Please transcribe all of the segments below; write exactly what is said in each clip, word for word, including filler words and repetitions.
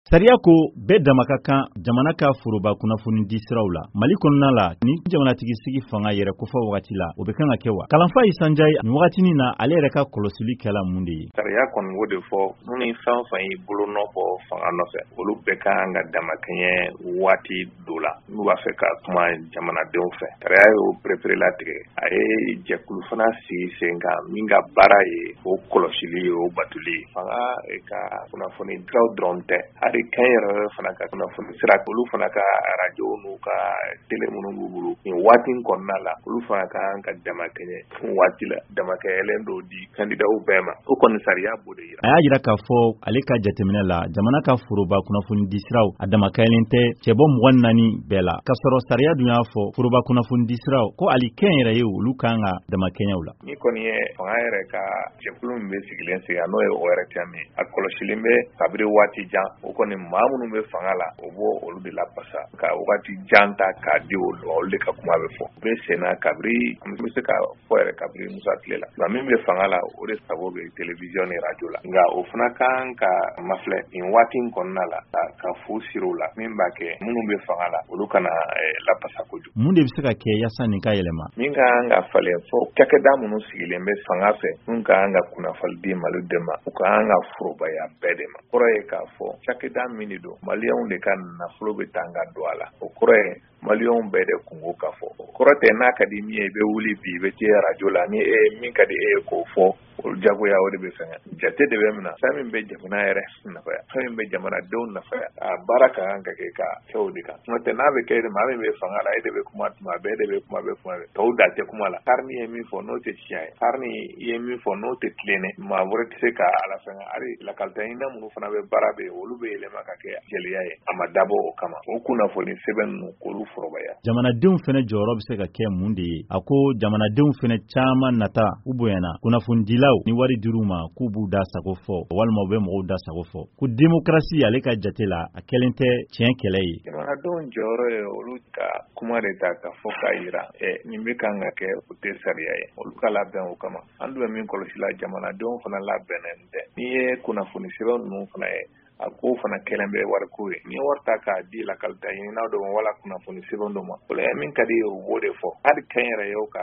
Sariya ko bɛɛ dama ka kan jamana ka foroba kunnafoni di siraw la Mali kɔnɔna la ni jamanatigi sigi fanga yɛrɛ kofa wagati la o bɛ kan ka kɛ wa Kalanfa Isanjai ni wagatinin na ale yɛrɛ ka kɔlɔsili kɛla mun de ye Sariya kɔni o de fɔ ni fɛn fɛn ye bolo nɔ bɔ fanga nɔfɛ olu bɛɛ kan ka damakɛɲɛ waati dɔ la n'u b'a fɛ ka kuma jamanadenw fɛ sariya y'o perepere latigɛ a ye jɛkulu fana sigi sen kan min ka baara ye o kɔlɔsili ye o batuli fanga ka kunnafoni diraw dɔrɔn tɛ hali kan yɛrɛ fana ka kunnafoni sira olu fana ka radio n'u ka télé minnu b'u bolo nin waati kɔnɔna la olu fana kan ka damakɛɲɛ waati la damakɛyɛlɛn dɔ di candidat bɛɛ ma o kɔni sariya b'o de yira a y'a jira k'a fɔ ale ka jateminɛ la jamana ka foroba kunnafoni di siraw a damakɛyɛlen tɛ cɛbɔ mugan naani bɛɛ la ka sɔrɔ sariya dun y'a fɔ foroba kunnafoni di siraw ko ali kɛn yɛrɛ ye olu kan ka damakɛɲɛw la ni kɔni ye fanga yɛrɛ ka jɛkulu min bɛ sigilen sigi n'o ye O R T M a kɔlɔsilen bɛ kabiri waati jan o kɔni maa minnu bɛ fanga la o b'o olu de la basa ka waati jan ta k'a di olu de ka kuma bɛ fɔ u bɛ senna kabiri an bɛ se ka fɔ yɛrɛ kabiri Musa tile la nka min bɛ fanga la o de sago bɛ télévision ni radio la nka o fana kan ka mafilɛ nin waati kɔnɔna la ka fu siri la min b'a kɛ minnu bɛ fanga la olu kana lapasa kojugu mun de bɛ se ka kɛ yaasa nin ka yɛlɛma min kan ka falen fɔ cakɛda minnu sigilen bɛ fanga fɛ min kan ka kunnafoni di Malidenw ma u kan ka forobaya bɛɛ de ma kɔrɔ ye k'a fɔ cakɛda min de don Maliyɛnw de ka nafolo bɛ taa ka don a la o kɔrɔ ye Maliyɛnw bɛɛ de kungo ka fɔ o kɔrɔ tɛ n'a ka di min ye i bɛ wuli bi i bɛ ci radio la ni e min ka di e ye k'o fɔ o jagoya o de bɛ fɛngɛ jate de bɛ minɛ fɛn min bɛ jamana yɛrɛ nafaya fɛn min bɛ jamanadenw nafaya a baara ka kan ka kɛ ka kɛ o de kan n'o tɛ n'a bɛ kɛ maa min bɛ fanga la e de bɛ kuma tuma bɛɛ e de bɛ kuma bɛ kuma bɛɛ tɔw da tɛ kuma la Karni ye min fɔ n'o tɛ tiɲɛ ye Karni ye min fɔ n'o tɛ tilenɛ maa wɛrɛ tɛ se ka ala fɛngɛ hali lakalitaɲina minnu fana bɛ baara bɛ olu bɛ yɛlɛma ka kɛ jeliya ye a ma dabɔ o kama o kunnafoni sɛbɛn ninnu k'olu forobaya jamanadenw fana jɔyɔrɔ bɛ se ka kɛ mun de ye a ko jamanadenw fana caman nata u bonyana kunnafonidilaw ni wari dir'u ma k'u b'u da sago fɔ walima u bɛ mɔgɔw da sago fɔ ko démocratie ale ka jate la a kɛlen tɛ tiɲɛ kɛlɛ ye jamanadenw jɔyɔrɔ ye olu ka kuma de ta ka fɔ k'a yira ɛ nin bɛ kan ka kɛ o tɛ sariya ye olu ka labɛn o kama an dun bɛ min kɔlɔsi la jamanadenw fana labɛnnen tɛ n'i ye kunnafoni sɛbɛn ninnu fana ye a ko fana kɛlen bɛ wariko ye ni ye wari ta k'a di lakalitaɲininaw dɔ ma wala kunnafoni sɛbɛn dɔ ma o la min ka di ye o b'o de fɔ hali kɛn yɛrɛ ye o ka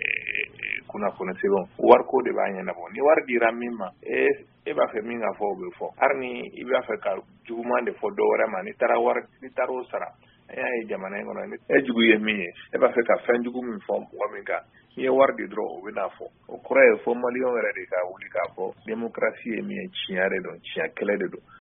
kunnafoni sɛbɛn wariko de b'a ɲɛnabɔ ni wari dira min ma e e b'a fɛ min ka fɔ o bɛ fɔ hali ni i b'a fɛ ka juguman de fɔ dɔ wɛrɛ ma ni taara wari ni taara o sara an y'a ye jamana in kɔnɔ e jugu ye min ye e b'a fɛ ka fɛn jugu min fɔ mɔgɔ min kan n'i ye wari di dɔrɔn o bɛ n'a fɔ o kɔrɔ ye fɔ Maliyɛnw yɛrɛ de ka wuli k'a fɔ démocratie ye min ye tiɲɛ de don tiɲɛ kɛlɛ de don